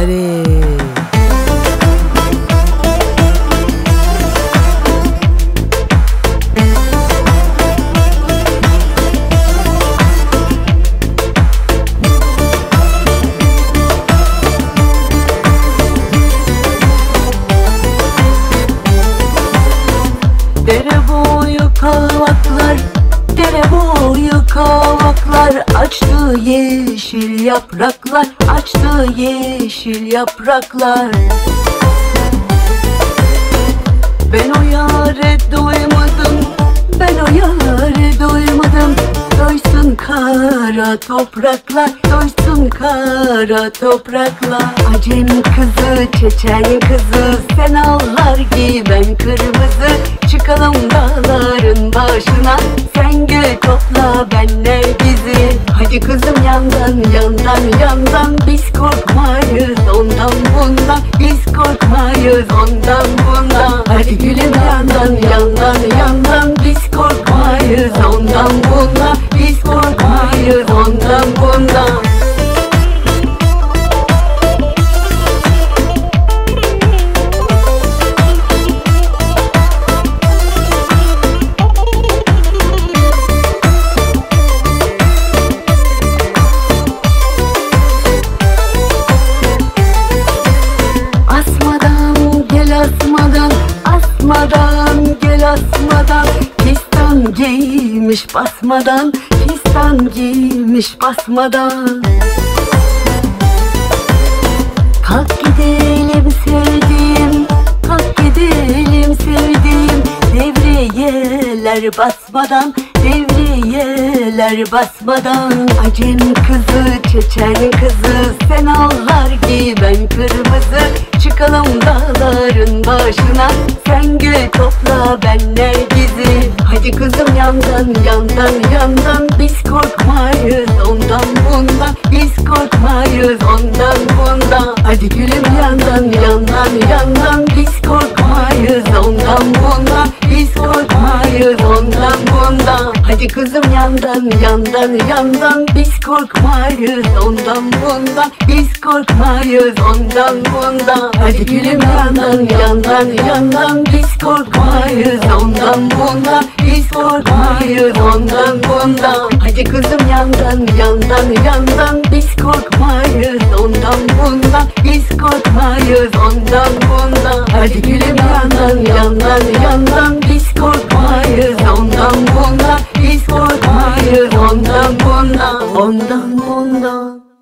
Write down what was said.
Hadi. Dere boyu kavaklar, dere boyu kavaklar, açtı yeşil yapraklar, açtı yeşil yapraklar. Ben o yâre doymadım, ben o yâre doymadım. Doysun kara topraklar, doysun kara topraklar. Acem kızı, çeçen kızı, sen ağlar giy ben kırmızı. Çıkalım dağların başına, sen gül topla benle bizi. Hadi kızım yandan yandan yandan, biz korkmayız ondan bundan, biz korkmayız ondan bundan. Hadi gülüm yandan yandan yandan, biz korkmayız ondan bundan, biz korkmayız ondan bundan. Asmadan, asmadan, gel asmadan. Fistan giymiş basmadan, fistan giymiş basmadan. Kalk gidelim sevdiğim, kalk gidelim sevdiğim. Devriyeler basmadan, devriyeler basmadan. Acem kızı, çeçen kızı, sen ağlar giy ben kırmızı. Çıkalım dağların başına, sen gül topla benle bizi. Hadi kızım yandan yandan yandan, biz korkmayız ondan bundan, biz korkmayız ondan bundan. Hadi gülüm yandan yandan yandan, biz korkmayız ondan bundan, biz korkmayız ondan bundan. Hadi kızım yandan yandan yandan, biz korkmayız ondan bundan, biz korkmayız ondan bundan. Hadi gülüm yandan yandan yandan, biz korkmayız ondan bundan, biz korkmayız ondan bundan. Hadi kızım yandan yandan yandan, biz korkmayız ondan bundan, biz korkmayız ondan bundan. Hadi gülüm yandan yandan yandan, biz korkmayız ondan bundan, biz korkmayız ondan bundan, ondan bundan.